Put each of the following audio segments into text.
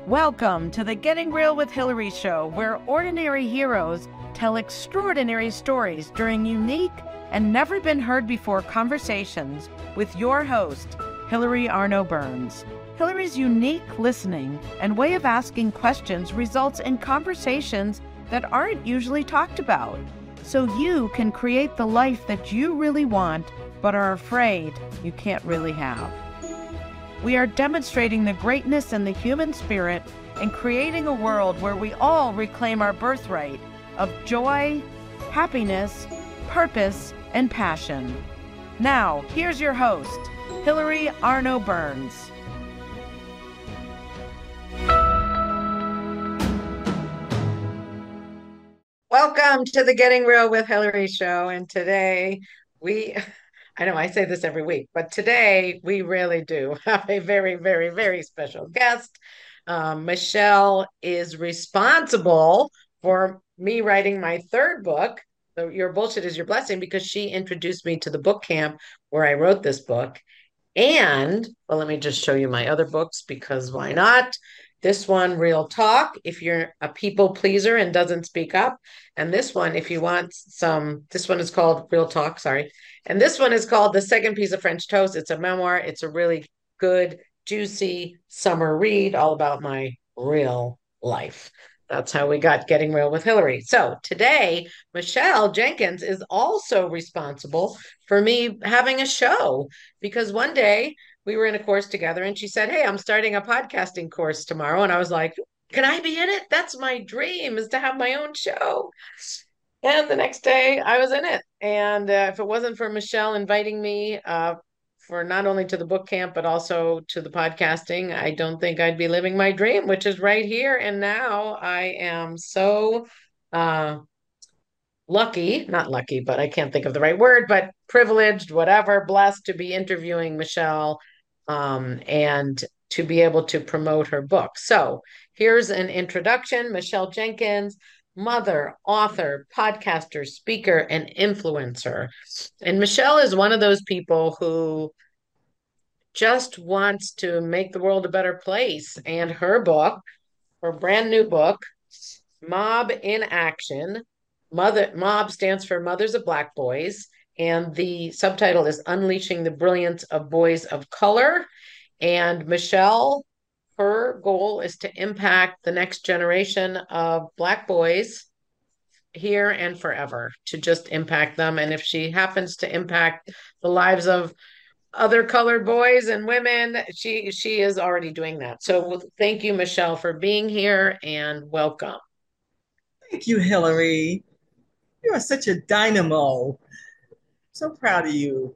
Welcome to the Getting Real with Hillary show, where ordinary heroes tell extraordinary stories during unique and never been heard before conversations with your host, Hillary Arno Burns. Hillary's unique listening and way of asking questions results in conversations that aren't usually talked about, so you can create the life that you really want but are afraid you can't really have. We are demonstrating the greatness in the human spirit and creating a world where we all reclaim our birthright of joy, happiness, purpose, and passion. Now, here's your host, Hillary Arno Burns. Welcome to the Getting Real with Hillary show. And today I know I say this every week, but today we really do have a very, very, very special guest. Michelle is responsible for me writing my third book, Your Bullshit is Your Blessing, because she introduced me to the book camp where I wrote this book. And, well, let me just show you my other books because why not? This one, Real Talk, if you're a people pleaser and doesn't speak up. And this one, if you want this one is called Real Talk, sorry. And this one is called The Second Piece of French Toast. It's a memoir. It's a really good, juicy summer read all about my real life. That's how we got Getting Real with Hillary. So today, Michelle Jenkins is also responsible for me having a show because one day we were in a course together and she said, "Hey, I'm starting a podcasting course tomorrow." And I was like, "Can I be in it? That's my dream, is to have my own show." And the next day I was in it. And if it wasn't for Michelle inviting me for not only to the book camp, but also to the podcasting, I don't think I'd be living my dream, which is right here. And now I am so uh, lucky, not lucky, but I can't think of the right word, but privileged, whatever, blessed to be interviewing Michelle and to be able to promote her book. So here's an introduction. Michelle Jenkins, mother, author, podcaster, speaker, and influencer. And Michelle is one of those people who just wants to make the world a better place. And her book, her brand new book, Mob in Action. Mob stands for Mothers of Black Boys, and the subtitle is Unleashing the Brilliance of Boys of Color. And Michelle, her goal is to impact the next generation of Black boys here and forever, to just impact them. And if she happens to impact the lives of other colored boys and women, she is already doing that. So thank you, Michelle, for being here and welcome. Thank you, Hillary. You are such a dynamo. So proud of you.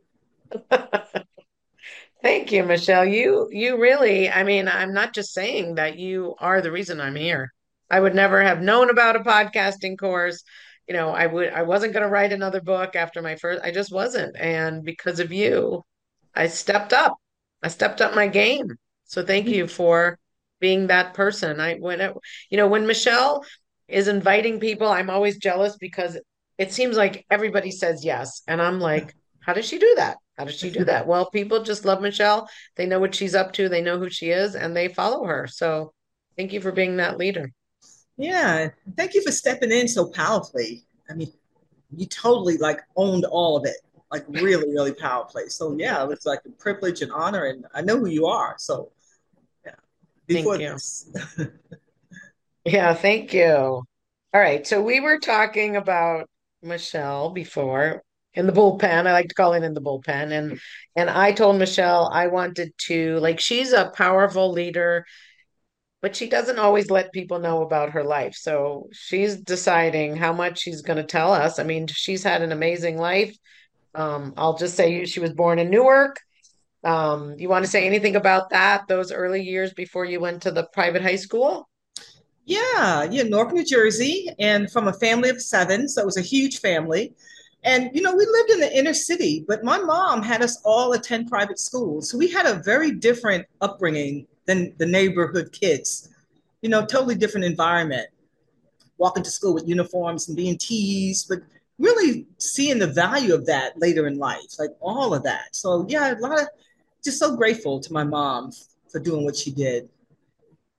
Thank you, Michelle. You really, I mean, I'm not just saying that you are the reason I'm here. I would never have known about a podcasting course. I wasn't going to write another book after my first, I just wasn't. And because of you, I stepped up. I stepped up my game. So thank you for being that person. When Michelle is inviting people, I'm always jealous because it seems like everybody says yes. And I'm like, how does she do that? How does she do that? Well, people just love Michelle. They know what she's up to, they know who she is, and they follow her. So thank you for being that leader. Yeah, thank you for stepping in so powerfully. I mean, you totally like owned all of it, like really, really powerfully. So yeah, it was like a privilege and honor, and I know who you are. So yeah, before Thank you. this. Yeah, thank you. All right. So we were talking about Michelle before in the bullpen. I like to call it in the bullpen. And I told Michelle I wanted to, like, she's a powerful leader, but she doesn't always let people know about her life. So she's deciding how much she's going to tell us. I mean, she's had an amazing life. I'll just say she was born in Newark. You want to say anything about that, those early years before you went to the private high school? Yeah, Newark, New Jersey, and from a family of seven, so it was a huge family. And we lived in the inner city, but my mom had us all attend private schools. So we had a very different upbringing than the neighborhood kids. Totally different environment. Walking to school with uniforms and being teased, but really seeing the value of that later in life, like all of that. So yeah, a lot of just so grateful to my mom for doing what she did.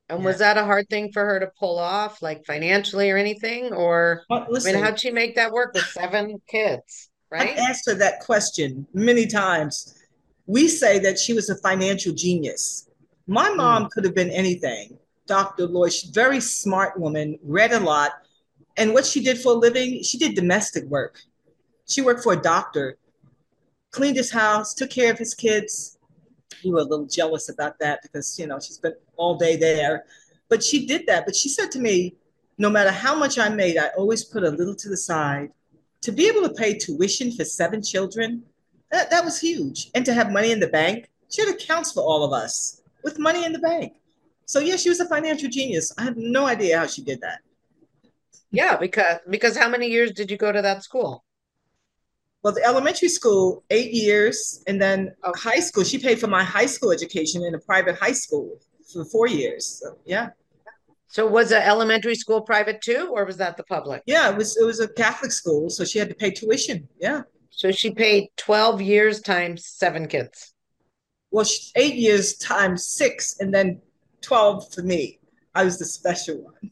And Yeah. was that a hard thing for her to pull off, like financially or anything? Or, But I mean, listen, how'd she make that work with seven kids, I've right? asked her that question many times. We say that she was a financial genius. My Mm. mom could have been anything. Dr. Lloyd, she's a very smart woman, read a lot. And what she did for a living, she did domestic work. She worked for a doctor, cleaned his house, took care of his kids. We were a little jealous about that because, she spent all day there. But she did that. But she said to me, no matter how much I made, I always put a little to the side. To be able to pay tuition for seven children, that was huge. And to have money in the bank, she had accounts for all of us with money in the bank. So, yeah, she was a financial genius. I have no idea how she did that. Yeah, because how many years did you go to that school? Well, the elementary school, 8 years, and then Oh, high school. She paid for my high school education in a private high school for 4 years. So, yeah, so was the elementary school private too, or was that the public? yeah, it was a Catholic school, so she had to pay tuition. Yeah, So she paid 12 years times seven kids. well, 8 years times six, and then 12 for me. I was the special one.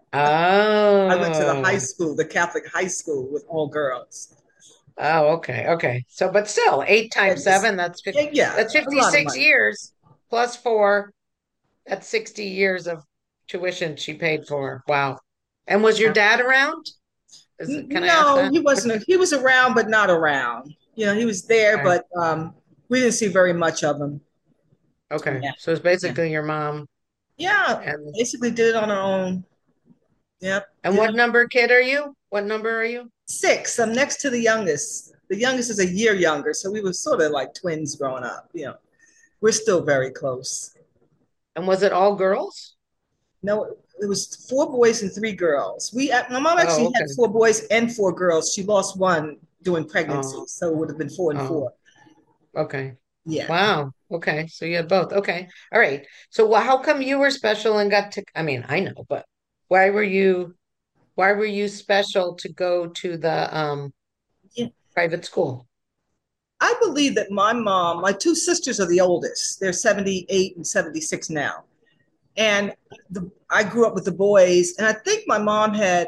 I went to the high Oh, school, the Catholic high school with all girls. oh, okay, okay. So, but still, eight It times was, seven, yeah, yeah, that's a lot of 56 money. years plus four. That's 60 years of tuition she paid for. Wow. And was your dad around? Can I ask No, that? he wasn't. He was around, but not around. He was there, Okay. but we didn't see very much of him. Okay. Yeah, So it's yeah, basically your mom yeah. and Basically, did it on our own. Yep, did it what on number kid are you? What number are you? six. I'm next to the youngest. The youngest is a year younger, so we were sort of like twins growing up. We're still very close. And was it all girls? No, it was four boys and three girls. My mom Oh, actually had okay. four boys and four girls. She lost one during pregnancy, Oh, so it would have been four and oh, four. okay. Yeah. Wow. Okay. So you had both. Okay. All right. So how come you were special and got to, I mean, I know, but why were you, why were you special to go to the Yeah. private school? I believe that my two sisters are the oldest. They're 78 and 76 now. And I grew up with the boys, and I think my mom had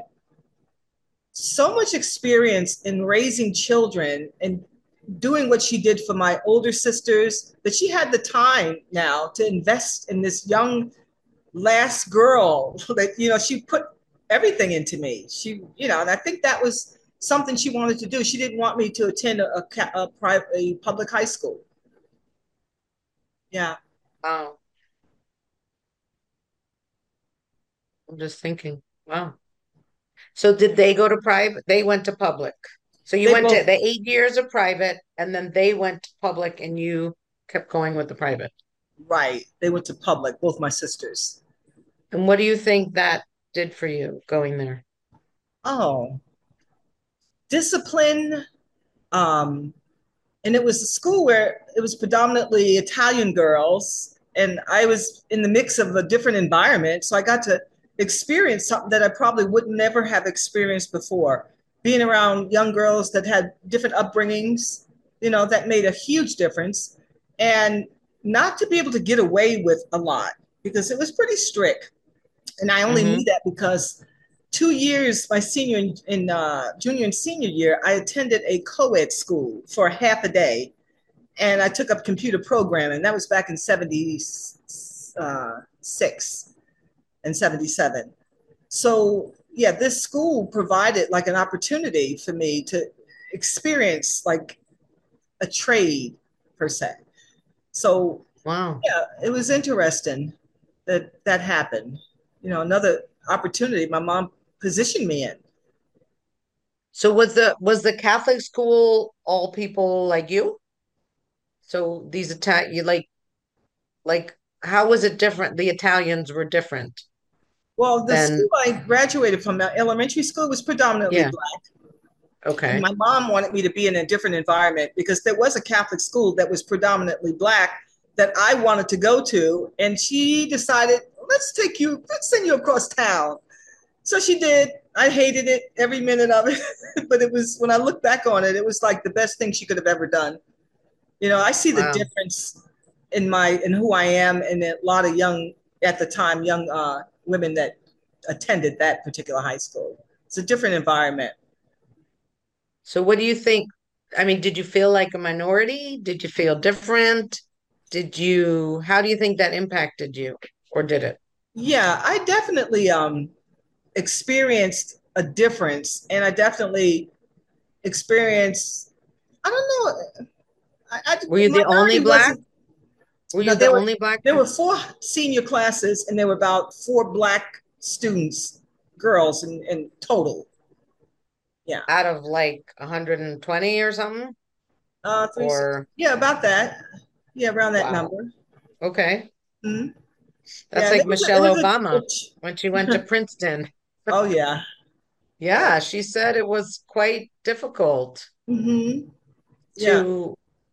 so much experience in raising children and doing what she did for my older sisters that she had the time now to invest in this young last girl that she put everything into me. And I think that was something she wanted to do. She didn't want me to attend a public high school. Yeah. Oh, I'm just thinking. Wow. So did they go to private? They went to public. So you They went to both, the 8 years of private and then they went to public and you kept going with the private. right. They went to public, both my sisters. And what do you think that did for you going there? Oh, discipline. Um, and it was a school where it was predominantly Italian girls, and I was in the mix of a different environment, so I got to experience something that I probably would never have experienced before. Being around young girls that had different upbringings, that made a huge difference, and not to be able to get away with a lot because it was pretty strict. And I only knew Mm-hmm. that because 2 years, my senior and junior and senior year, I attended a co-ed school for half a day, and I took up computer programming. That was back in '76 and '77. So yeah, this school provided like an opportunity for me to experience like a trade per se. So Wow. yeah, it was interesting that that happened. Another opportunity my mom positioned me in. So was the Catholic school all people like you? So these Italian you like how was it different? The Italians were different Well, the school than I graduated from, elementary school, was predominantly yeah, Black. And okay. my mom wanted me to be in a different environment because there was a Catholic school that was predominantly Black that I wanted to go to. And she decided, let's send you across town. So she did. I hated it, every minute of it. But it was, when I look back on it, it was like the best thing she could have ever done. I see the Wow. difference in who I am and a lot of young at the time, young women that attended that particular high school. It's a different environment. So what do you think? I mean, did you feel like a minority? Did you feel different? How do you think that impacted you? Or did it? Yeah, I definitely experienced a difference, and I definitely experienced. I don't know. Were you the only Minority black? wasn't. Were No, you the only black there were four senior classes, and there were about four black students, girls in total. Yeah, out of like 120 or something? three six. Or Yeah, about that. Yeah, around that wow. number. Okay. Mhm. That's Yeah, and like it Michelle was Obama when she went to Princeton. oh yeah, yeah. Yeah, she said it was quite difficult Hmm. Yeah, to,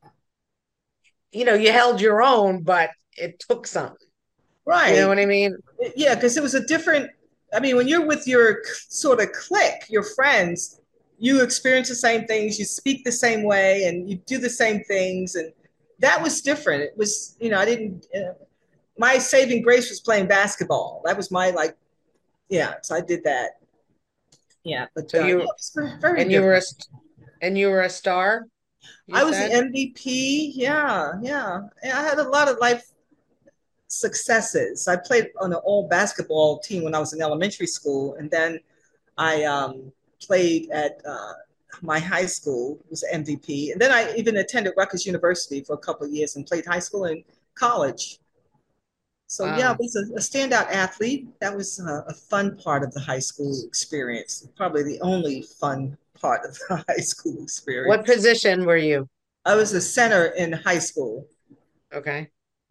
you held your own, but it took something. You know right. what I mean? Yeah, because it was a different. I mean, when you're with your sort of clique, your friends, you experience the same things, you speak the same way, and you do the same things, and that was different. It was, I didn't. My saving grace was playing basketball. That was my like, yeah. So I did that. Yeah, but So yeah, it's very and you were different. and you were a star, you I was the said? MVP. Yeah, yeah. And I had a lot of life successes. I played on an all basketball team when I was in elementary school, and then I played at my high school, was MVP, and then I even attended Rutgers University for a couple of years and played high school and college. So yeah, I Wow. was a standout athlete. That was a fun part of the high school experience. Probably the only fun part of the high school What experience. position were you? I was a center in high school, Okay.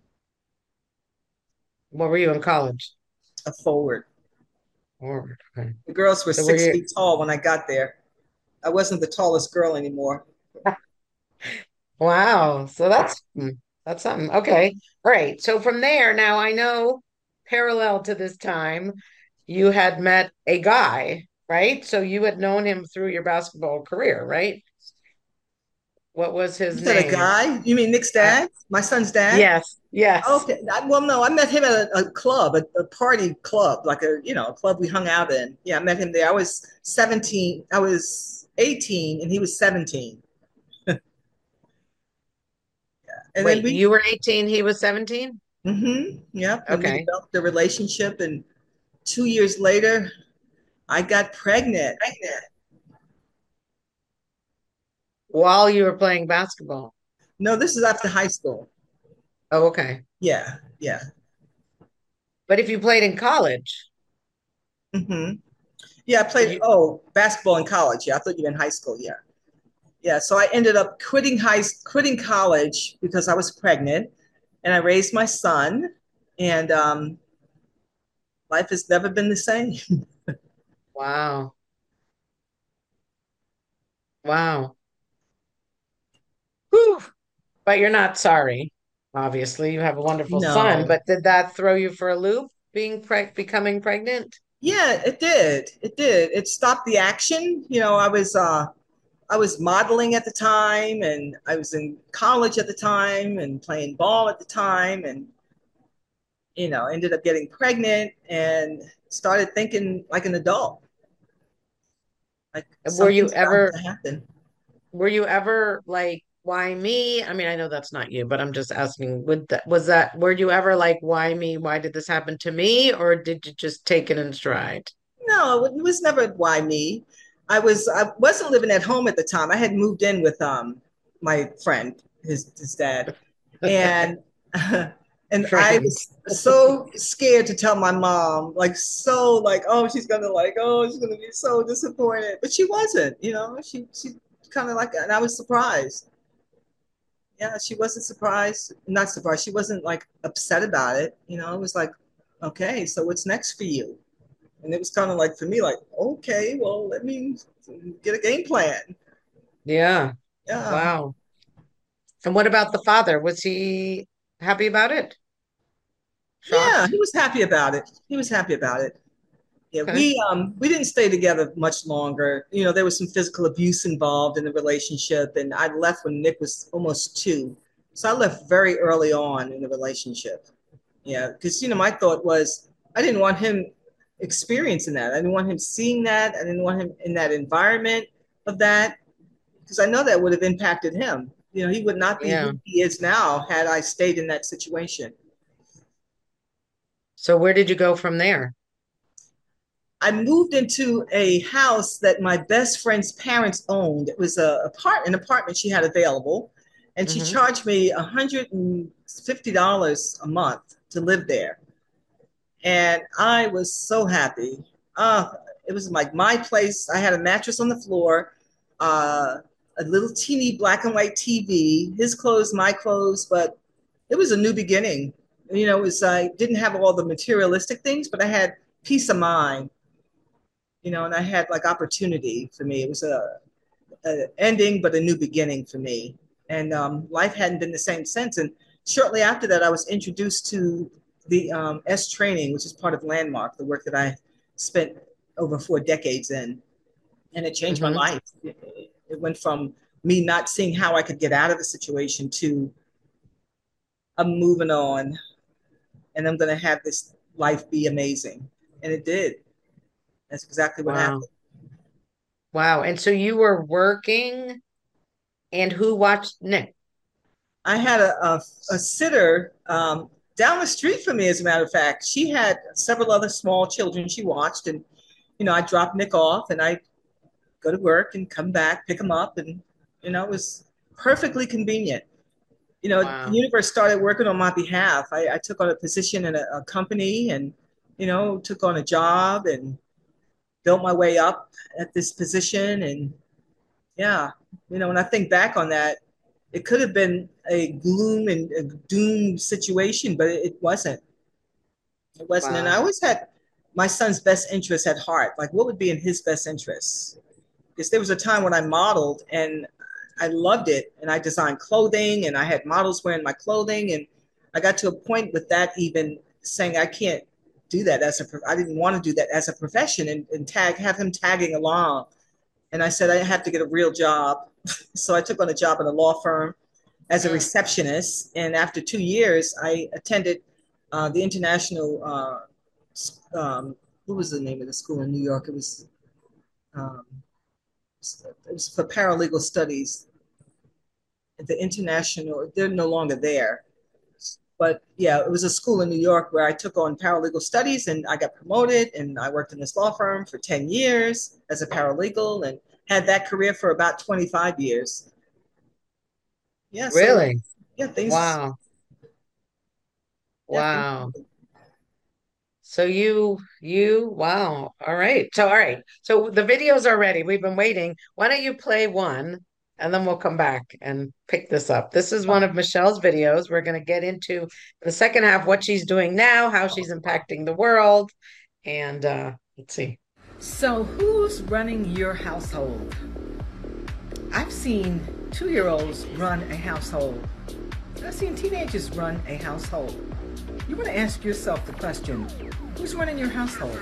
What were you in college? a forward. Forward. Okay. The girls were So were 6 feet you tall when I got there. I wasn't the tallest girl anymore. wow. So that's something. Okay. All right. So from there, now I know parallel to this time, you had met a guy, right? So you had known him through your basketball career, right? What was his You said a name? guy? You mean Nick's Uh, dad? My son's dad? yes, yes. Okay. Well, no, I met him at a club, a party club, like a club we hung out in. Yeah, I met him there. I was 17. I was 18 and he was 17. And then Wait, you were 18, he was 17? yep. And we Okay. developed a relationship. And 2 years later, I got pregnant. While you were playing basketball. No, this is after high school. Oh, okay. Yeah, yeah. But if you played in college, hmm Yeah, I played, you basketball in college. Yeah, I thought you meant high school. Yeah. Yeah, so I ended up quitting college because I was pregnant, and I raised my son, and life has never been the same. wow. Wow. Whew. But you're not sorry. Obviously, you have a wonderful son, No, but did that throw you for a loop becoming pregnant? yeah, it did. It did. It stopped the action. I was modeling at the time, and I was in college at the time, and playing ball at the time, and ended up getting pregnant and started thinking like an adult. Like Were you something's bound ever to happen. were you ever like, why me? I mean, I know that's not you, but I'm just asking, were you ever like, why me? Why did this happen to me? Or did you just take it in stride? No, it was never why me. I wasn't living at home at the time. I had moved in with my friend, his dad, and and I Frank. was so scared to tell my mom, like so like she's gonna be so disappointed, but she wasn't. She kind of like, and I was surprised. Yeah, she wasn't surprised, not surprised. She wasn't like upset about it. It was like, okay, so what's next for you? And it was kind of like for me, like, okay, well, let me get a game plan. Yeah. Yeah. Wow. And what about the father? Was he happy about it? Yeah, Shocked? he was happy about it. He was happy about it. Yeah, Okay. we didn't stay together much longer. There was some physical abuse involved in the relationship, and I left when Nick was almost 2. So I left very early on in the relationship. Yeah, because my thought was I didn't want him experiencing that. I didn't want him seeing that. I didn't want him in that environment of that because I know that would have impacted him. He would not be Yeah. who he is now had I stayed in that situation. So where did you go from there? I moved into a house that my best friend's parents owned. It was an apartment she had available, and she Hmm. charged me $150 a month to live there. And I was so happy. Uh, it was like my place. I had a mattress on the floor, uh, a little teeny black and white TV, his clothes, my clothes, but it was a new beginning. It was I didn't have all the materialistic things, but I had peace of mind. And I had like opportunity for me. It was a ending, but a new beginning for me. And life hadn't been the same since. And shortly after that, I was introduced to the S training, which is part of Landmark, the work that I spent over 4 decades in. And it changed my Hmm. life. It went from me not seeing how I could get out of the situation to I'm moving on and I'm going to have this life be amazing. And it did. That's exactly what Wow. happened. Wow. And so you were working and who watched Nick? I had a sitter down the street from me, as a matter of fact. She had several other small children she watched, and I dropped Nick off, and I go to work and come back, pick him up, and it was perfectly convenient. The Wow. universe started working on my behalf. I took on a position in a company, and took on a job and built my way up at this position, and yeah, when I think back on that, it could have been a gloom and a doom situation, but it wasn't. It wasn't. And I Wow. always had my son's best interest at heart. Like, what would be in his best interest? Because there was a time when I modeled and I loved it, and I designed clothing, and I had models wearing my clothing, and I got to a point with that even saying I can't do that I didn't want to do that as a profession, and have him tagging along. And I said I have to get a real job, so I took on a job at a law firm as a Mm. receptionist. And after 2 years, I attended the international. What was the name of the school in New York? Um, it was for paralegal studies. The international. They're no longer there, but yeah, it was a school in New York where I took on paralegal studies, and I got promoted, and I worked in this law firm for 10 years as a paralegal, and had that career for about 25 years. Yeah, so Really? yeah, things. Wow. Yeah, things. Wow. So wow. All right. So, all right. So the videos are ready. We've been waiting. Why don't you play one and then we'll come back and pick this up. This is one of Michelle's videos. We're going to get into the second half, what she's doing now, how she's impacting the world. And let's see. So, who's running your household? I've seen 2-year-olds run a household. I've seen teenagers run a household. You want to ask yourself the question, who's running your household?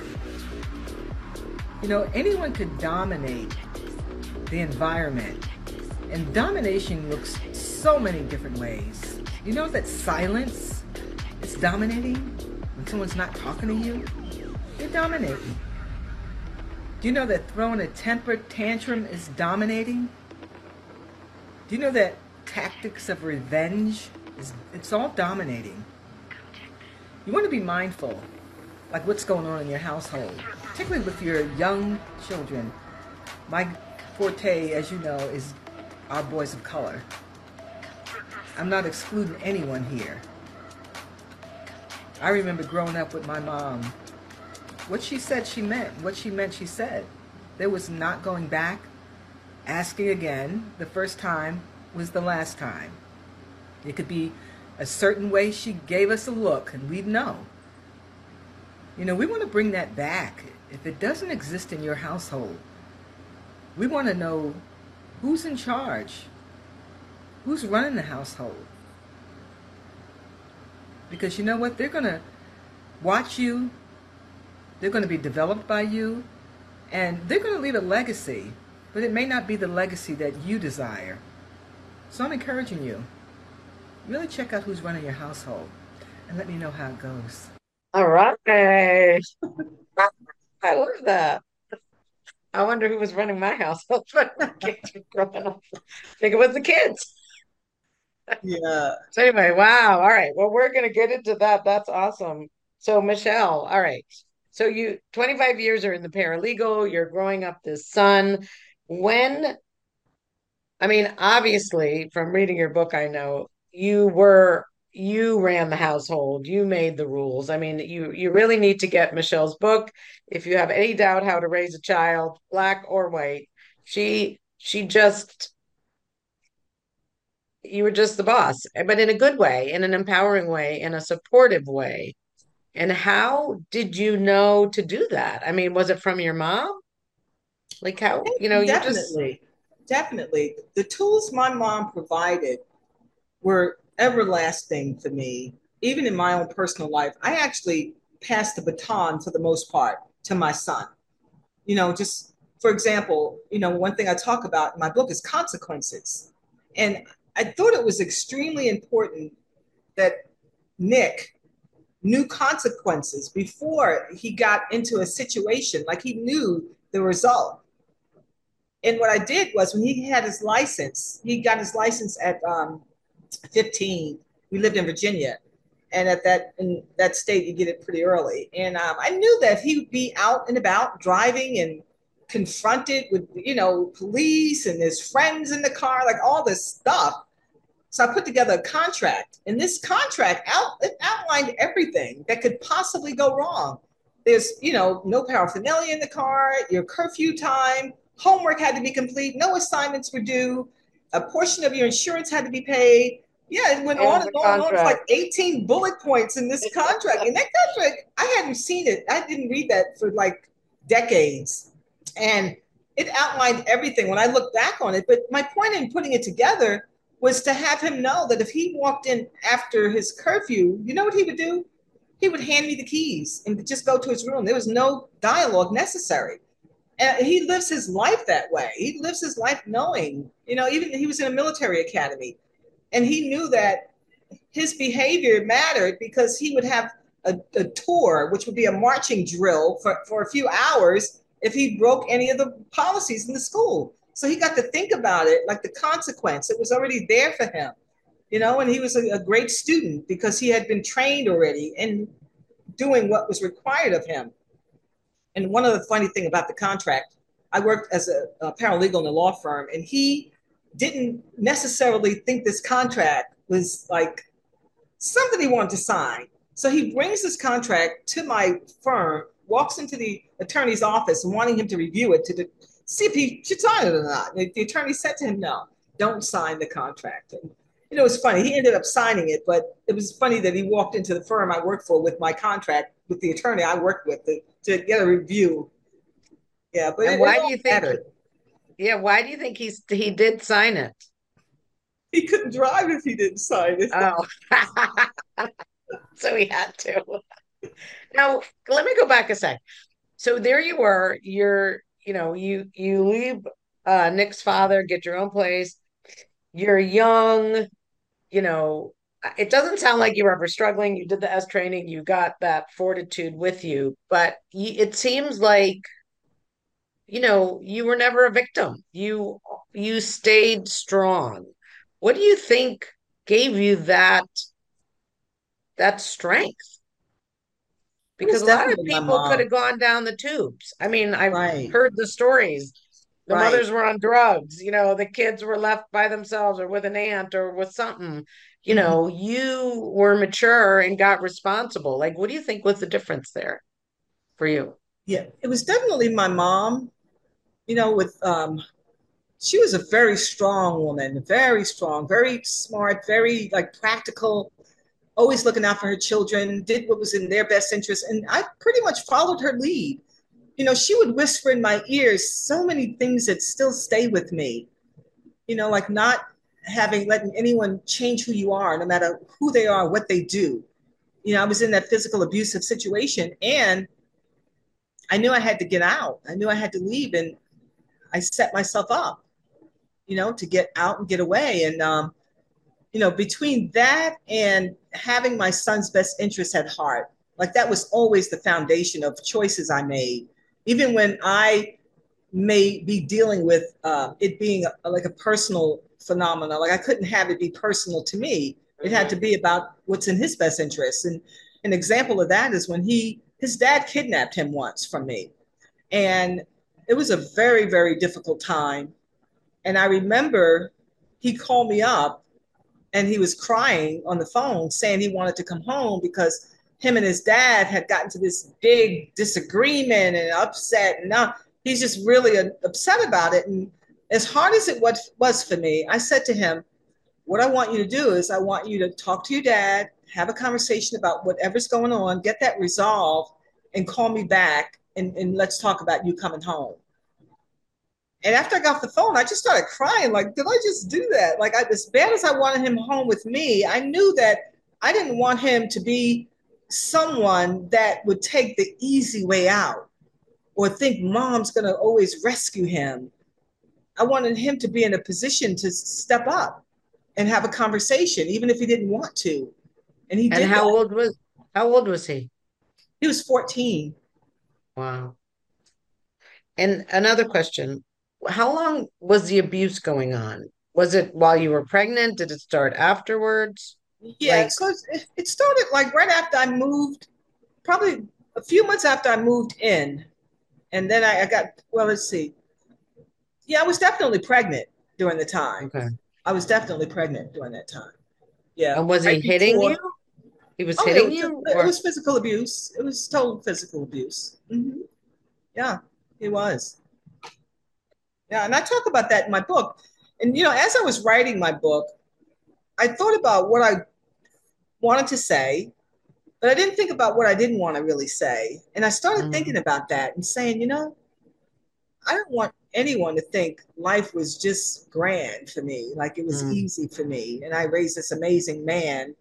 Anyone could dominate the environment. And domination looks so many different ways. You know that silence is dominating? When someone's not talking to you, they're dominating. Do you know that throwing a temper tantrum is dominating? Do you know that tactics of revenge it's all dominating? You want to be mindful, like what's going on in your household, particularly with your young children. My forte, as you know, is our boys of color. I'm not excluding anyone here. I remember growing up with my mom. What she said, she meant. What she meant, she said. There was not going back, asking again. The first time was the last time. It could be a certain way she gave us a look, and we'd know. We want to bring that back. If it doesn't exist in your household, we want to know who's in charge, who's running the household. Because you know what? They're going to watch you, they're going to be developed by you, and they're going to leave a legacy, but it may not be the legacy that you desire. So I'm encouraging you, really check out who's running your household. and let me know how it goes. All right. I love that. I wonder who was running my household when my kids were growing up. I think it was the kids. Yeah. So anyway, wow. All right. Well, we're gonna get into that. That's awesome. So Michelle, all right. So you 25 years are in the paralegal, you're growing up this son. When, I mean, obviously from reading your book, I know you ran the household, you made the rules. I mean, you really need to get Michelle's book. If you have any doubt how to raise a child, black or white, she just you were just the boss, but in a good way, in an empowering way, in a supportive way. And how did you know to do that? I mean, was it from your mom? Like how, you just, Definitely. Definitely. The tools my mom provided were everlasting for me, even in my own personal life. I actually passed the baton for the most part to my son. Just for example, one thing I talk about in my book is consequences. And I thought it was extremely important that Nick knew consequences before he got into a situation, like he knew the result. And what I did was when he had his license, he got his license at 15. We lived in Virginia. And in that state, you get it pretty early. And I knew that he would be out and about driving and confronted with, police and his friends in the car, like all this stuff. So I put together a contract, and this contract it outlined everything that could possibly go wrong. There's, no paraphernalia in the car, your curfew time, homework had to be complete, no assignments were due, a portion of your insurance had to be paid. Yeah, it went on and and the on and on. It's like contract. 18 bullet points in this contract. And that contract, I hadn't seen it. I didn't read that for like decades. And it outlined everything when I look back on it. But my point in putting it together was to have him know that if he walked in after his curfew, you know what he would do? He would hand me the keys and just go to his room. There was no dialogue necessary. And he lives his life that way. He lives his life knowing, even he was in a military academy and he knew that his behavior mattered because he would have a tour, which would be a marching drill for a few hours if he broke any of the policies in the school. So he got to think about it like the consequence. It was already there for him, and he was a great student because he had been trained already in doing what was required of him. And one other funny thing about the contract, I worked as a paralegal in a law firm, and he didn't necessarily think this contract was like something he wanted to sign. So he brings this contract to my firm, walks into the attorney's office wanting him to review it see if he should sign it or not. And the attorney said to him, no, don't sign the contract. And, it was funny. He ended up signing it, but it was funny that he walked into the firm I worked for with my contract with the attorney I worked with to get a review. Yeah, but And it why do all you think, mattered. yeah, why do you think he did sign it? He couldn't drive if he didn't sign it. Oh, so he had to. Now, let me go back a sec. So there you were, you leave Nick's father, get your own place. You're young, you know, it doesn't sound like you were ever struggling. You did the S training, you got that fortitude with you, but it seems like, you were never a victim. You stayed strong. What do you think gave you that strength? It Because was a lot of definitely my people could mom. have gone down the tubes. I mean, I've Right, heard the stories. The right. mothers were on drugs, the kids were left by themselves or with an aunt or with something. Mhm. You were mature and got responsible. Like, what do you think was the difference there for you? Yeah, it was definitely my mom. With she was a very strong woman, very strong, very smart, very like practical, always looking out for her children, did what was in their best interest. And I pretty much followed her lead. She would whisper in my ears so many things that still stay with me, like not letting anyone change who you are, no matter who they are, what they do. I was in that physical abusive situation and I knew I had to get out. I knew I had to leave. And I set myself up, to get out and get away. And between that and having my son's best interest at heart, like that was always the foundation of choices I made. Even when I may be dealing with it being like a personal phenomenon, like I couldn't have it be personal to me. It had to be about what's in his best interest. And an example of that is when his dad kidnapped him once from me. And it was a very, very difficult time. And I remember he called me up and he was crying on the phone saying he wanted to come home because him and his dad had gotten to this big disagreement and upset. And now he's just really upset about it. And as hard as it was for me, I said to him, what I want you to do is I want you to talk to your dad, have a conversation about whatever's going on, get that resolved, and call me back and let's talk about you coming home. And after I got off the phone, I just started crying. Like, did I just do that? Like, as bad as I wanted him home with me, I knew that I didn't want him to be someone that would take the easy way out or think mom's going to always rescue him. I wanted him to be in a position to step up and have a conversation, even if he didn't want to. And he did. And how old was he? He was 14. Wow. And another question, how long was the abuse going on? Was it while you were pregnant? Did it start afterwards? Yeah, so it started like right after I moved, probably a few months after I moved in. And then I got, well, let's see. Yeah, I was definitely pregnant during the time. Okay. I was definitely pregnant during that time. Yeah. And was he hitting you? He was hitting you? It was physical abuse. It was total physical abuse. Mm-hmm. Yeah, he was. Yeah, and I talk about that in my book. And, as I was writing my book, I thought about what I wanted to say, but I didn't think about what I didn't want to really say. And I started thinking about that and saying, I don't want anyone to think life was just grand for me, like it was easy for me. And I raised this amazing man.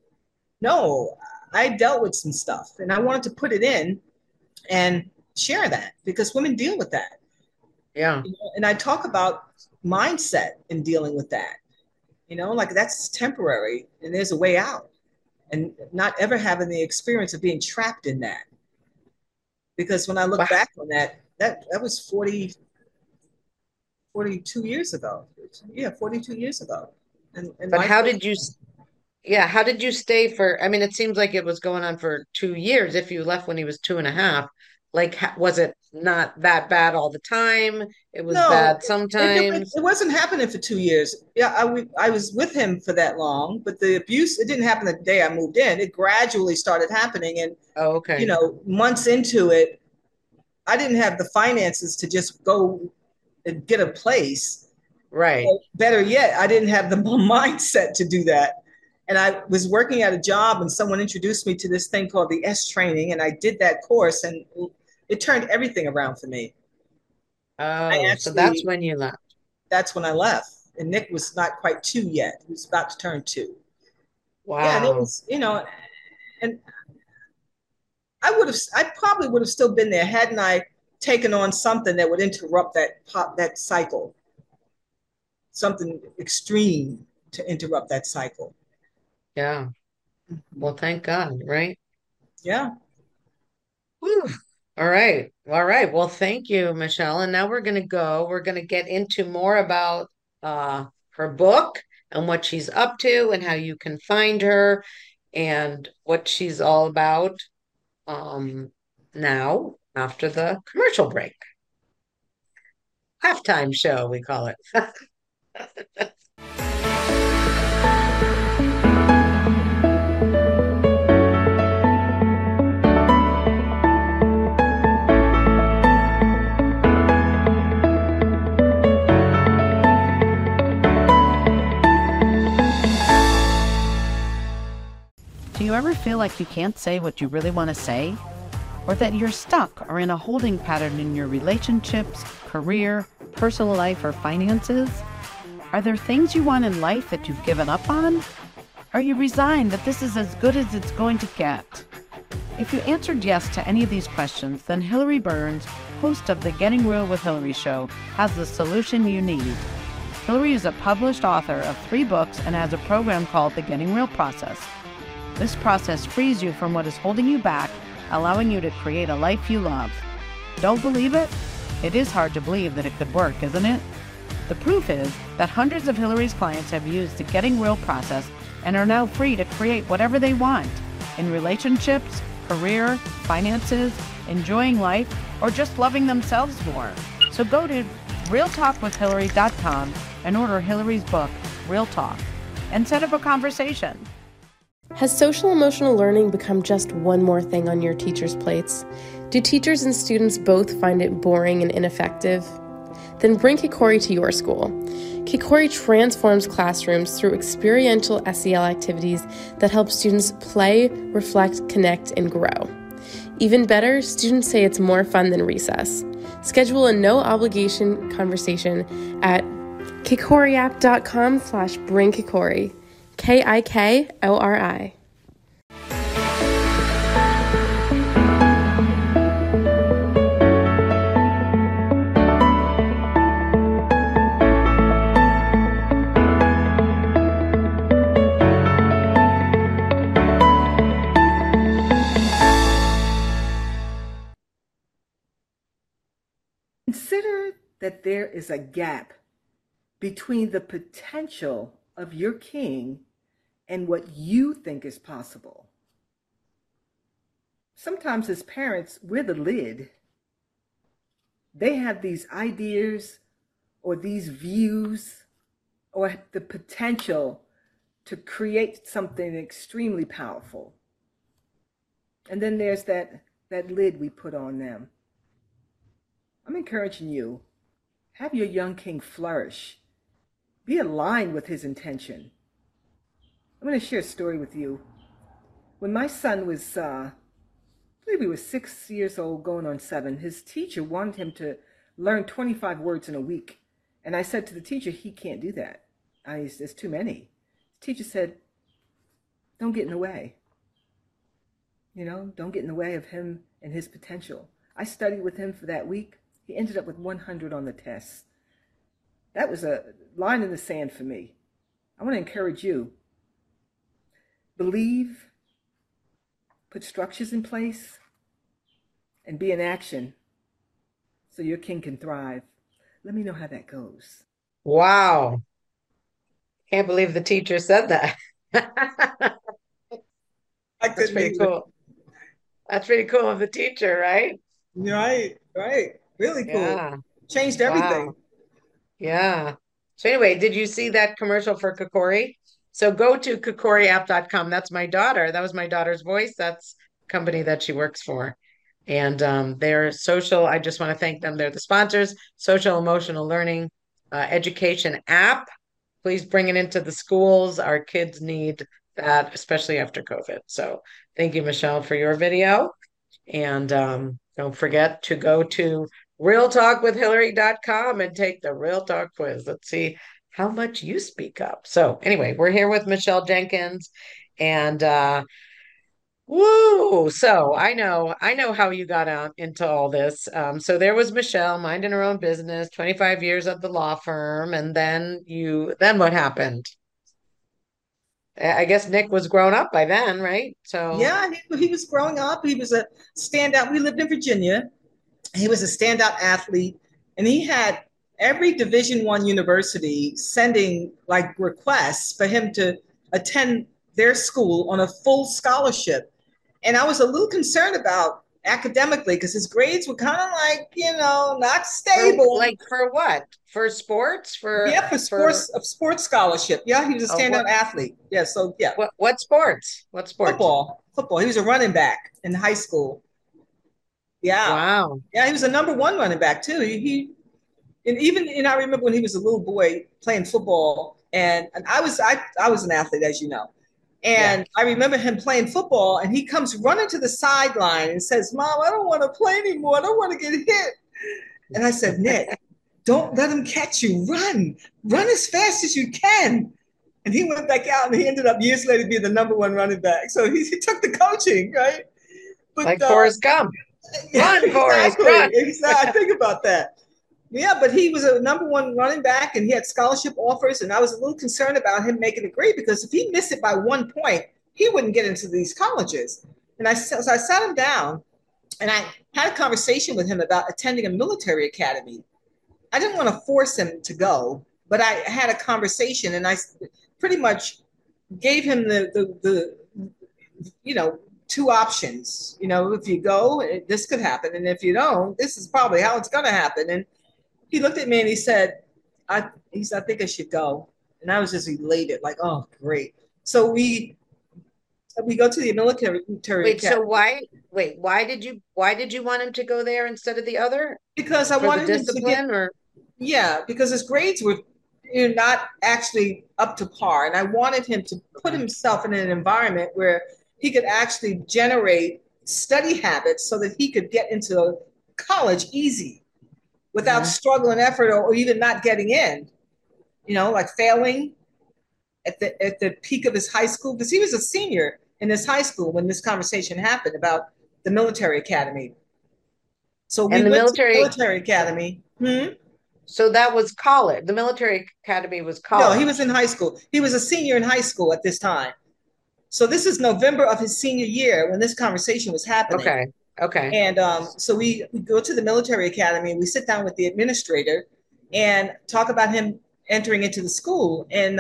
No, I dealt with some stuff and I wanted to put it in and share that because women deal with that. Yeah. And I talk about mindset in dealing with that, like that's temporary and there's a way out and not ever having the experience of being trapped in that. Because when I look back on that was 42 years ago. Yeah, 42 years ago. And but how did you stay for, I mean, it seems like it was going on for 2 years if you left when he was 2.5. Like, was it not that bad all the time? It was bad sometimes. It wasn't happening for 2 years. Yeah, I was with him for that long, but the abuse, it didn't happen the day I moved in. It gradually started happening. And, months into it, I didn't have the finances to just go and get a place. Right. Or better yet, I didn't have the mindset to do that. And I was working at a job and someone introduced me to this thing called the S training. And I did that course and it turned everything around for me. So that's when you left. That's when I left. And Nick was not quite 2 yet. He was about to turn 2. Wow. Yeah, and it was, and I probably would have still been there hadn't I taken on something that would interrupt that cycle. Something extreme to interrupt that cycle. Yeah. Well, thank God, right? Yeah. Whew. All right. Well, thank you, Michelle. And now we're going to get into more about her book and what she's up to and how you can find her and what she's all about now after the commercial break. Halftime show, we call it. Do you ever feel like you can't say what you really want to say? Or that you're stuck or in a holding pattern in your relationships, career, personal life, or finances? Are there things you want in life that you've given up on? Are you resigned that this is as good as it's going to get? If you answered yes to any of these questions, then Hillary Burns, host of the Getting Real with Hillary show, has the solution you need. Hillary is a published author of 3 books and has a program called The Getting Real Process. This process frees you from what is holding you back, allowing you to create a life you love. Don't believe it? It is hard to believe that it could work, isn't it? The proof is that hundreds of Hillary's clients have used the Getting Real process and are now free to create whatever they want in relationships, career, finances, enjoying life, or just loving themselves more. So go to realtalkwithhillary.com and order Hillary's book, Real Talk, and set up a conversation. Has social emotional learning become just one more thing on your teachers' plates? Do teachers and students both find it boring and ineffective? Then bring Kikori to your school. Kikori transforms classrooms through experiential SEL activities that help students play, reflect, connect, and grow. Even better, students say it's more fun than recess. Schedule a no-obligation conversation at kikoriapp.com/bringkikori. KIKORI. Consider that there is a gap between the potential of your king and what you think is possible. Sometimes as parents, we're the lid. They have these ideas or these views or the potential to create something extremely powerful. And then there's that lid we put on them. I'm encouraging you, have your young king flourish. Be aligned with his intention. I'm going to share a story with you. When my son was, I believe he was 6 years old, going on 7, his teacher wanted him to learn 25 words in a week. And I said to the teacher, he can't do that. There's too many. The teacher said, don't get in the way. Don't get in the way of him and his potential. I studied with him for that week. He ended up with 100 on the test. That was a line in the sand for me. I want to encourage you. Believe, put structures in place, and be in action so your king can thrive. Let me know how that goes. Wow. Can't believe the teacher said that. That's pretty cool. That's pretty cool of the teacher, right? Right. Really cool. Yeah. Changed everything. Wow. Yeah. So anyway, did you see that commercial for Kikori? So go to kikoriapp.com. That's my daughter. That was my daughter's voice. That's the company that she works for. And they're social. I just want to thank them. They're the sponsors, social emotional learning education app. Please bring it into the schools. Our kids need that, especially after COVID. So thank you, Michelle, for your video. And don't forget to go to realtalkwithhillary.com and take the Real Talk quiz. Let's see how much you speak up. So anyway, we're here with Michelle Jenkins, and woo! So I know how you got out into all this. So there was Michelle minding her own business, 25 years at the law firm, and then what happened? I guess Nick was grown up by then, right? So yeah, he was growing up. He was a standout. We lived in Virginia. He was a standout athlete, and he had every Division I university sending like requests for him to attend their school on a full scholarship. And I was a little concerned about academically because his grades were kind of like, not stable. For what? For sports? For sports, a sports scholarship. Yeah, he was a standout athlete. Yeah, so yeah. What sports? What sports? Football. He was a running back in high school. Yeah. Wow. Yeah, he was a number 1 running back too. And I remember when he was a little boy playing football, and I was an athlete, as you know. And I remember him playing football, and he comes running to the sideline and says, "Mom, I don't want to play anymore. I don't want to get hit." And I said, "Nick, don't let him catch you. Run as fast as you can." And he went back out, and he ended up years later being the number 1 running back. So he took the coaching, right? But, like Forrest Gump. Yeah, run, Forrest, run. Exactly. Think about that. Yeah, but he was a number one running back and he had scholarship offers. And I was a little concerned about him making a grade because if he missed it by 1 point, he wouldn't get into these colleges. So I sat him down and I had a conversation with him about attending a military academy. I didn't want to force him to go, but I had a conversation and I pretty much gave him the two options. If you go, this could happen. And if you don't, this is probably how it's going to happen. And he looked at me and he said, I think I should go. And I was just elated, like, oh, great. So we go to the military Wait, so academy why did you want him to go there instead of the other? because I For the wanted him to get, discipline or yeah, because his grades were not actually up to par. And I wanted him to put okay. himself in an environment where he could actually generate study habits so that he could get into college easy without Mhm. struggle and effort or even not getting in, like failing at the peak of his high school, because he was a senior in his high school when this conversation happened about the military academy. So we And the went to the military, military academy. so that was college. The military academy was No, he was in college. high school. He was a senior in high school at this time. So this is November of his senior year when this conversation was happening. Okay. Okay. And so we go to the military academy and we sit down with the administrator and talk about him entering into the school. And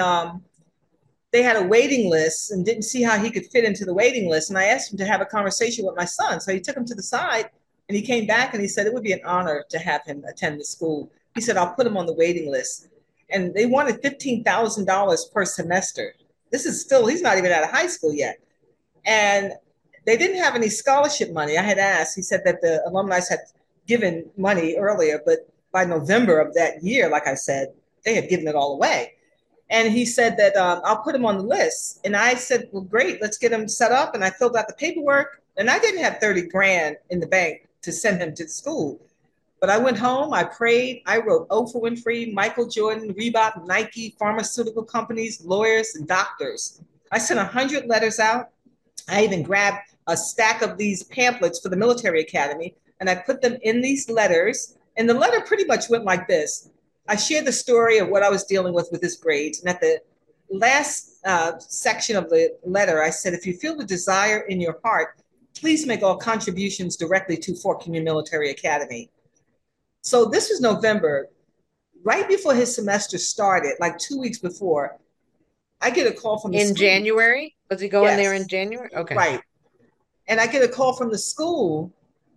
they had a waiting list and didn't see how he could fit into the waiting list. And I asked him to have a conversation with my son. So he took him to the side and he came back and he said it would be an honor to have him attend the school. He said, I'll put him on the waiting list. And they wanted $15,000 per semester. This is still, he's not even out of high school yet. And they didn't have any scholarship money. I had asked, he said that the alumni had given money earlier, but by November of that year, like I said, they had given it all away. And he said that I'll put him on the list. And I said, well, great, let's get him set up. And I filled out the paperwork. And I didn't have 30 grand in the bank to send him to the school. But I went home, I prayed, I wrote Oprah Winfrey, Michael Jordan, Reebok, Nike, pharmaceutical companies, lawyers, and doctors. I sent 100 letters out. I even grabbed a stack of these pamphlets for the military academy and I put them in these letters. And the letter pretty much went like this. I shared the story of what I was dealing with his grades. And at the last section of the letter, I said, if you feel the desire in your heart, please make all contributions directly to Fort Union Military Academy. So this was November, right before his semester started, like 2 weeks before. I get a call from the In school. January? Was he going there in Yes, January? Okay. right. And I get a call from the school,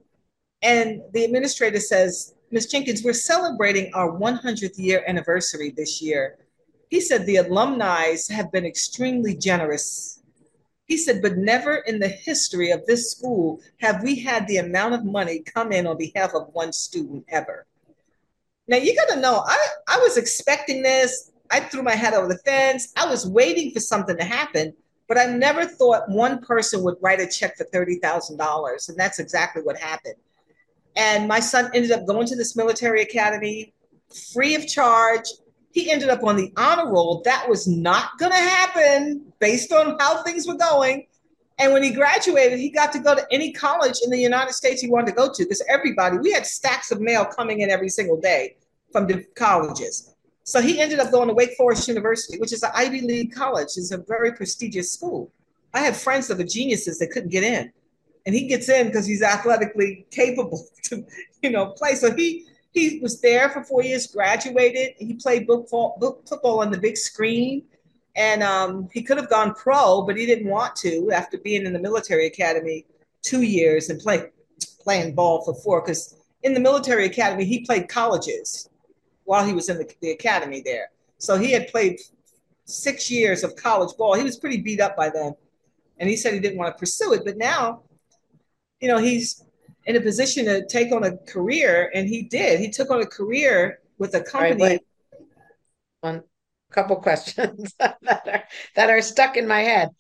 and the administrator says, Ms. Jenkins, we're celebrating our 100th year anniversary this year. He said the alumni have been extremely generous. He said, but never in the history of this school have we had the amount of money come in on behalf of one student ever. Now you got to know, I was expecting this. I threw my head over the fence. I was waiting for something to happen, but I never thought one person would write a check for $30,000. And that's exactly what happened. And my son ended up going to this military academy free of charge. He ended up on the honor roll. That was not going to happen based on how things were going. And when he graduated, he got to go to any college in the United States he wanted to go to because we had stacks of mail coming in every single day from the colleges. So he ended up going to Wake Forest University, which is an Ivy League college. It's a very prestigious school. I have friends that were geniuses that couldn't get in. And he gets in because he's athletically capable to, play. So he was there for 4 years, graduated. He played football on the big screen. And he could have gone pro, but he didn't want to after being in the military academy 2 years and playing ball for four. Because in the military academy, he played colleges while he was in the academy there. So he had played 6 years of college ball. He was pretty beat up by then. And he said he didn't want to pursue it. But now, he's in a position to take on a career, and he did. He took on a career with a All right, company. wait. One couple questions that are stuck in my head.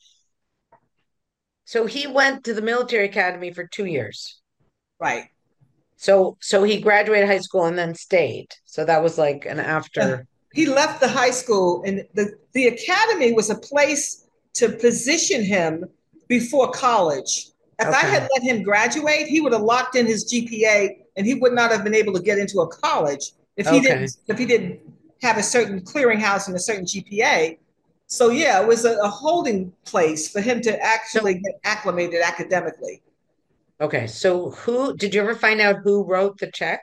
So he went to the military academy for 2 years. Right. So he graduated high school and then stayed. So that was like an after. He left the high school, and the academy was a place to position him before college. If I had let him graduate, he would have locked in his GPA and he would not have been able to get into a college Okay. if he didn't have a certain clearinghouse and a certain GPA. So yeah, it was a holding place for him to actually So, get acclimated academically. okay. So who did you ever find out who wrote the check?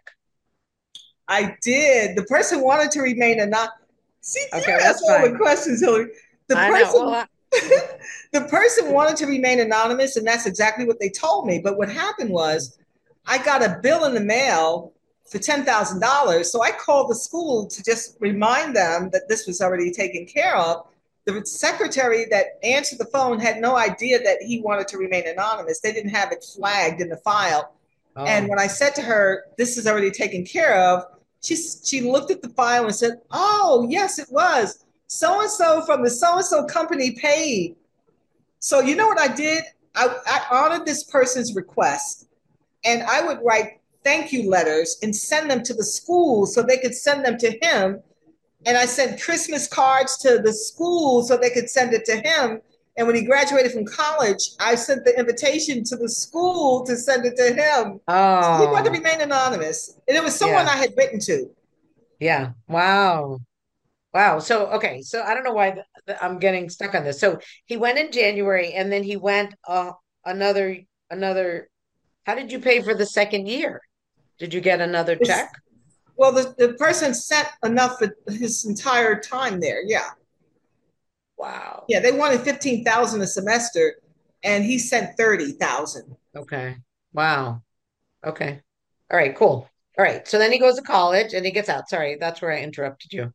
I did. The person wanted to remain anonymous. See, you Okay, ask that's all the fine. questions, Hillary. The I know. Well, person, the person wanted to remain anonymous, and that's exactly what they told me. But what happened was, I got a bill in the mail for $10,000. So I called the school to just remind them that this was already taken care of. The secretary that answered the phone had no idea that he wanted to remain anonymous. They didn't have it flagged in the file. And oh, when I said to her, "This is already taken care of," she looked at the file and said, "Oh, yes, it was. So and so from the so and so company paid." So you know what I did? I honored this person's request, and I would write thank you letters and send them to the school so they could send them to him. And I sent Christmas cards to the school so they could send it to him. And when he graduated from college, I sent the invitation to the school to send it to him. So he wanted to oh, remain anonymous. And it was someone yeah, I had written to. yeah. Wow. Wow. So, okay. So I don't know why I'm getting stuck on this. So he went in January and then he went another another. How did you pay for the second year? Did you get another It's, check? well, the person sent enough for his entire time there. Yeah. Wow. Yeah. They wanted 15,000 a semester, and he sent 30,000. Okay. Wow. Okay. All right, cool. All right. So then he goes to college and he gets out. Sorry, that's where I interrupted you.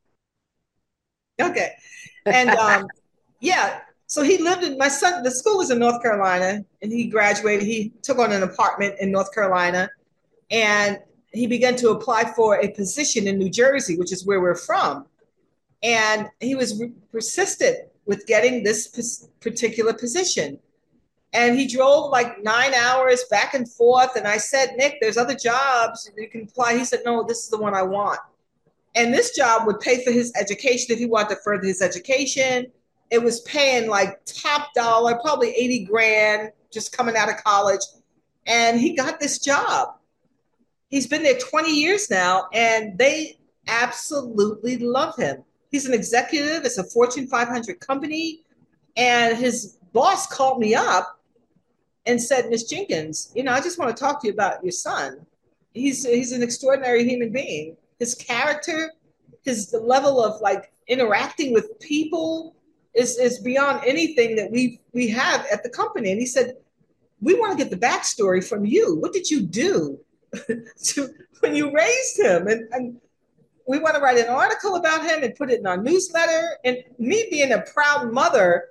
Okay. And yeah, so he lived in my son, the school was in North Carolina, and he graduated. He took on an apartment in North Carolina, and he began to apply for a position in New Jersey, which is where we're from. And he was persistent with getting this particular position. And he drove like 9 hours back and forth. And I said, "Nick, there's other jobs you can apply." He said, "No, this is the one I want." And this job would pay for his education if he wanted to further his education. It was paying like top dollar, probably 80 grand just coming out of college. And he got this job. He's been there 20 years now, and they absolutely love him. He's an executive, it's a Fortune 500 company. And his boss called me up and said, "Miss Jenkins, I just want to talk to you about your son. He's an extraordinary human being. His character, his level of like interacting with people is beyond anything that we have at the company." And he said, "We want to get the backstory from you. What did you do to when you raised him? And we want to write an article about him and put it in our newsletter." And me being a proud mother,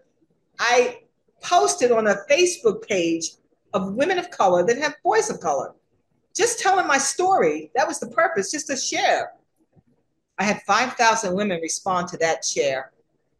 I posted on a Facebook page of women of color that have boys of color, just telling my story. That was the purpose, just to share. I had 5,000 women respond to that share.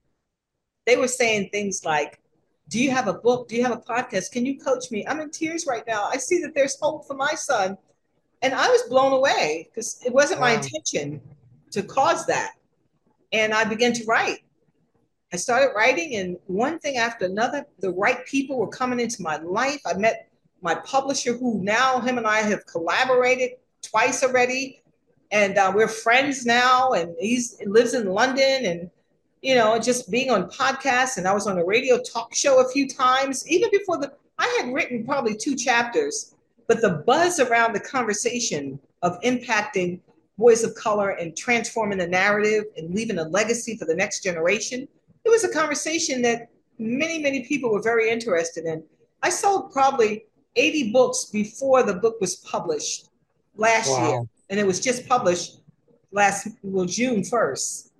They were saying things like, "Do you have a book? Do you have a podcast? Can you coach me? I'm in tears right now. I see that there's hope for my son." And I was blown away because it wasn't my Wow. intention to cause that. And I began to write. I started writing, and one thing after another, the right people were coming into my life. I met my publisher, who now him and I have collaborated twice already, and we're friends now. And he lives in London, and just being on podcasts, and I was on a radio talk show a few times. Even before I had written probably 2 chapters, but the buzz around the conversation of impacting boys of color and transforming the narrative and leaving a legacy for the next generation, it was a conversation that many, many people were very interested in. I sold probably 80 books before the book was published last year, Wow. and it was just published June 1st.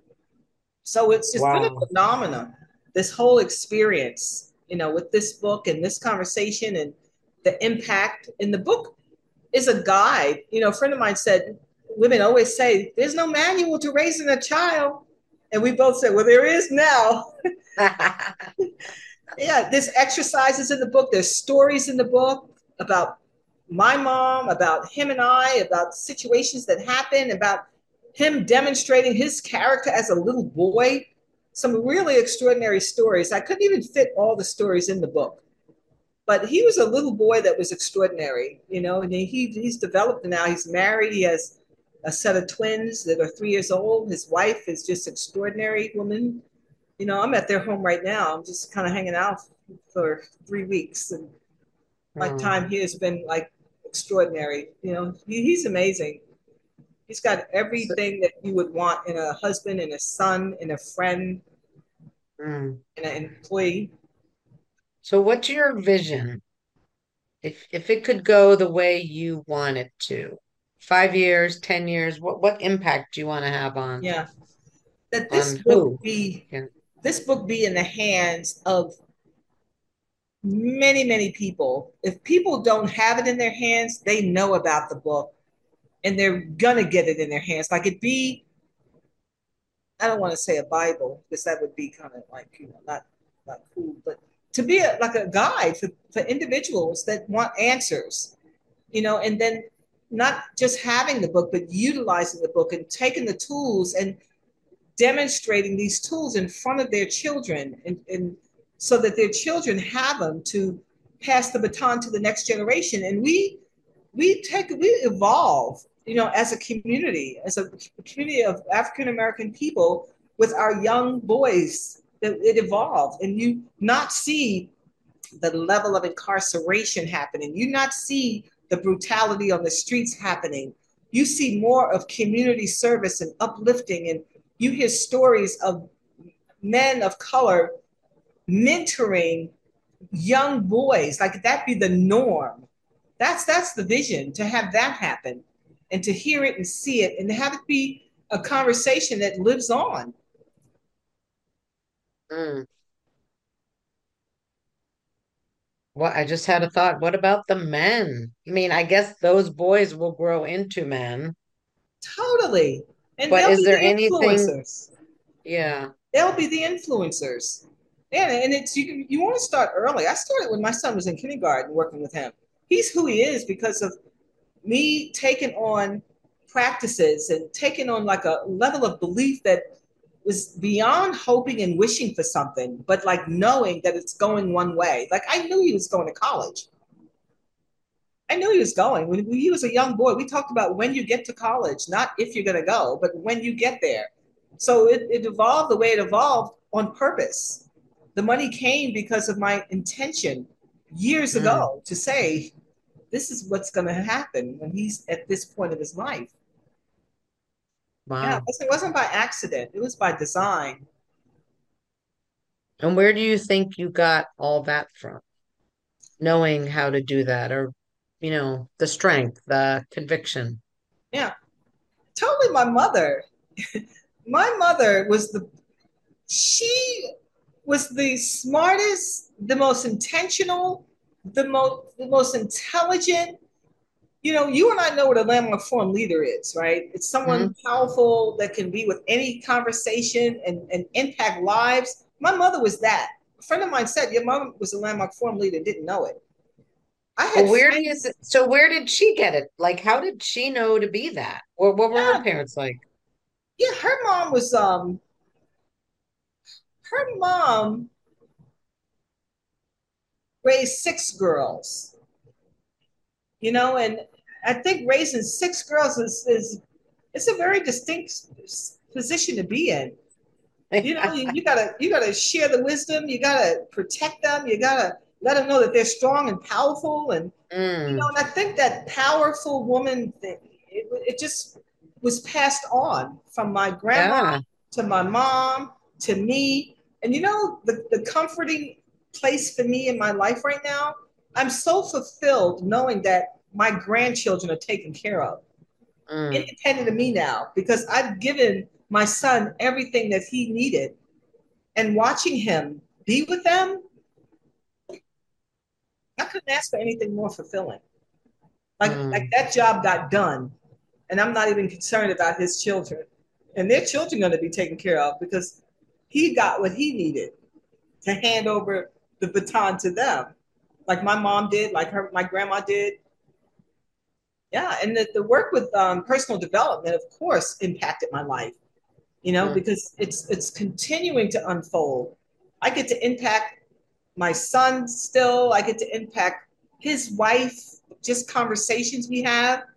So it's just been a Wow. phenomenon, this whole experience, with this book and this conversation and the impact. And the book is a guide. A friend of mine said, women always say, "There's no manual to raising a child." And we both said, "Well, there is now." Yeah, there's exercises in the book. There's stories in the book about my mom, about him and I, about situations that happened, about him demonstrating his character as a little boy. Some really extraordinary stories. I couldn't even fit all the stories in the book, but he was a little boy that was extraordinary, and he's developed now. He's married. He has a set of twins that are 3 years old. His wife is just extraordinary woman. I'm at their home right now. I'm just kind of hanging out for 3 weeks, and my Mm. time here has been like extraordinary. He's amazing. He's got So, everything that you would want in a husband, and a son, and a friend, mm. and an employee. So what's your vision? If it could go the way you want it to, 5 years, 10 years, what impact do you want to have Yeah, that on who? Yeah. this book be in the hands of many, many people. If people don't have it in their hands, they know about the book and they're gonna get it in their hands. Like it be, I don't want to say a Bible because that would be kind of like, not cool, but to be like a guide for individuals that want answers, and then not just having the book, but utilizing the book and taking the tools and demonstrating these tools in front of their children, and so that their children have them to pass the baton to the next generation. And we evolve, as a community, as a community of African American people with our young boys. That it evolved, and you not see the level of incarceration happening. You not see the brutality on the streets happening. You see more of community service and uplifting, and you hear stories of men of color mentoring young boys. Like that be the norm. That's the vision, to have that happen, and to hear it and see it and have it be a conversation that lives on. Mm. Well, I just had a thought. What about the men? I mean, I guess those boys will grow into men, Totally. And but they'll is be there the anything? influencers. Yeah. They'll be the influencers. Yeah, and it's you want to start early. I started when my son was in kindergarten working with him. He's who he is because of me taking on practices and taking on like a level of belief that was beyond hoping and wishing for something, but like knowing that it's going one way. Like I knew he was going to college. I knew he was going. When he was a young boy, we talked about when you get to college, not if you're going to go, but when you get there. So it evolved the way it evolved on purpose. The money came because of my intention years Mm. ago to say, this is what's going to happen when he's at this point of his life. Yeah, Wow. it wasn't by accident, it was by design. And where do you think you got all that from? Knowing how to do that, or, the strength, the conviction. Yeah, totally my mother. My mother she was the smartest, the most intentional, the most intelligent. You and I know what a landmark forum leader is, right? It's Hmm. someone powerful that can be with any conversation and impact lives. My mother was that. A friend of mine said, your mom was a landmark forum leader, didn't know it. I Well, had where do you friends. so where did she get it? Like, how did she know to be that? Or what were her Yeah, parents like? yeah, her mom raised six girls, and I think raising six girls is it's a very distinct position to be in. You gotta share the wisdom. You gotta protect them. You gotta let them know that they're strong and powerful. And Mm, and I think that powerful woman thing, it just was passed on from my grandma yeah. to my mom to me. And the comforting place for me in my life right now, I'm so fulfilled knowing that my grandchildren are taken care of, Mm, independent of me now, because I've given my son everything that he needed. And watching him be with them, I couldn't ask for anything more fulfilling. Like mm. that job got done, and I'm not even concerned about his children, and their children are going to be taken care of because he got what he needed to hand over the baton to them, like my mom did, like my grandma did. Yeah, and the work with personal development, of course, impacted my life. Mm. Because it's continuing to unfold. I get to impact my son still. I get to impact his wife, just conversations we have.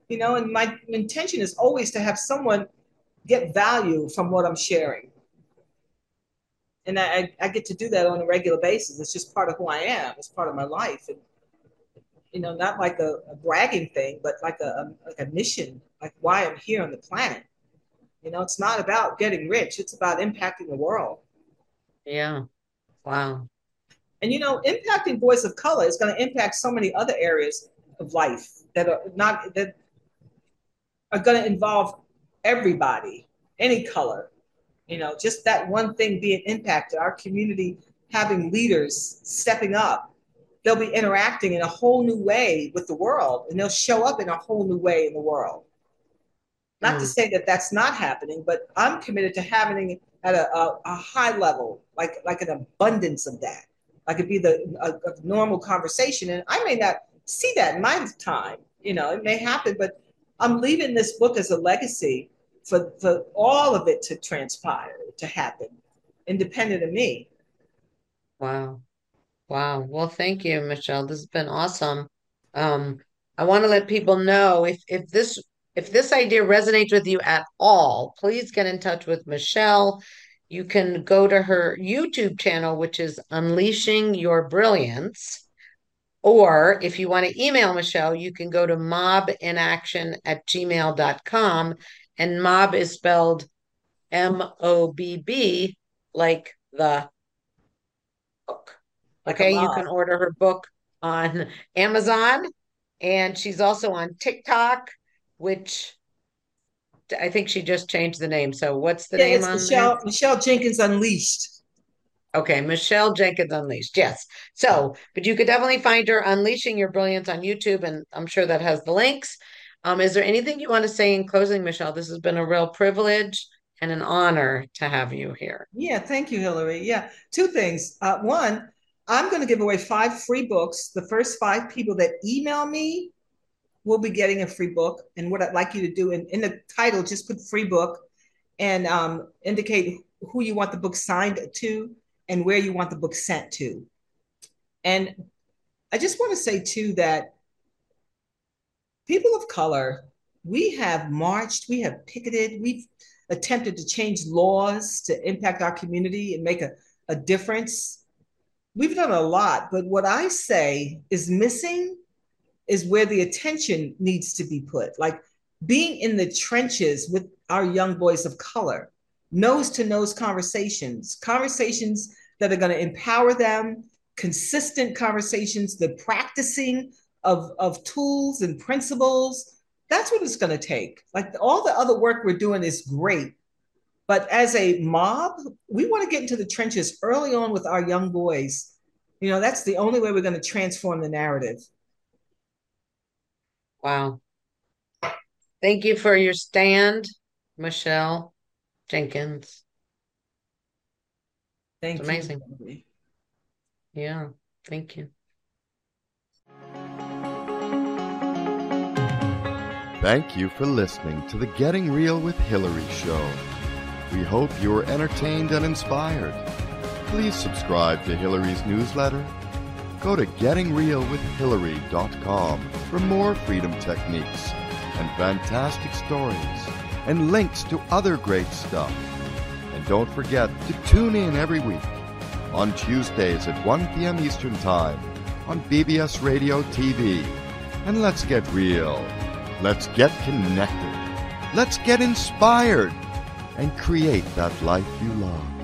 And my intention is always to have someone get value from what I'm sharing. And I get to do that on a regular basis. It's just part of who I am. It's part of my life. And, not like a bragging thing, but like a mission, like why I'm here on the planet. It's not about getting rich. It's about impacting the world. Yeah. Wow. And, impacting boys of color is going to impact so many other areas of life that are going to involve everybody, any color. Just that one thing being impacted, our community having leaders stepping up. They'll be interacting in a whole new way with the world, and they'll show up in a whole new way in the world. Not to say that that's not happening, but I'm committed to having it at a high level, like an abundance of that. Like it'd be a normal conversation. And I may not see that in my time. It may happen, but I'm leaving this book as a legacy for all of it to transpire, to happen, independent of me. Wow. Wow. Well, thank you, Michelle. This has been awesome. I want to let people know if this idea resonates with you at all, please get in touch with Michelle. You can go to her YouTube channel, which is Unleashing Your Brilliance. Or if you want to email Michelle, you can go to mobbinaction@gmail.com. And mob is spelled MOBB, like the book. Okay, you can order her book on Amazon, and she's also on TikTok, which I think she just changed the name. So what's the name on there? Michelle Jenkins Unleashed. Okay, Michelle Jenkins Unleashed. Yes. So, but you could definitely find her Unleashing Your Brilliance on YouTube, and I'm sure that has the links. Is there anything you want to say in closing, Michelle? This has been a real privilege and an honor to have you here. Yeah, thank you, Hillary. Yeah, two things. One, I'm going to give away 5 free books. The first 5 people that email me will be getting a free book. And what I'd like you to do in the title, just put free book and indicate who you want the book signed to and where you want the book sent to. And I just want to say, too, that people of color, we have marched, we have picketed, we've attempted to change laws to impact our community and make a difference. We've done a lot, but what I say is missing is where the attention needs to be put, like being in the trenches with our young boys of color, nose-to-nose conversations that are going to empower them, consistent conversations, the practicing of tools and principles. That's what it's going to take. Like all the other work we're doing is great, but as a mob, we want to get into the trenches early on with our young boys. That's the only way we're going to transform the narrative. Wow. Thank you for your stand, Michelle Jenkins. Thank you. Amazing. Yeah, thank you. Thank you for listening to the Getting Real with Hillary show. We hope you were entertained and inspired. Please subscribe to Hillary's newsletter. Go to gettingrealwithhillary.com for more freedom techniques and fantastic stories and links to other great stuff. And don't forget to tune in every week on Tuesdays at 1 p.m. Eastern Time on BBS Radio TV. And let's get real. Let's get connected. Let's get inspired and create that life you love.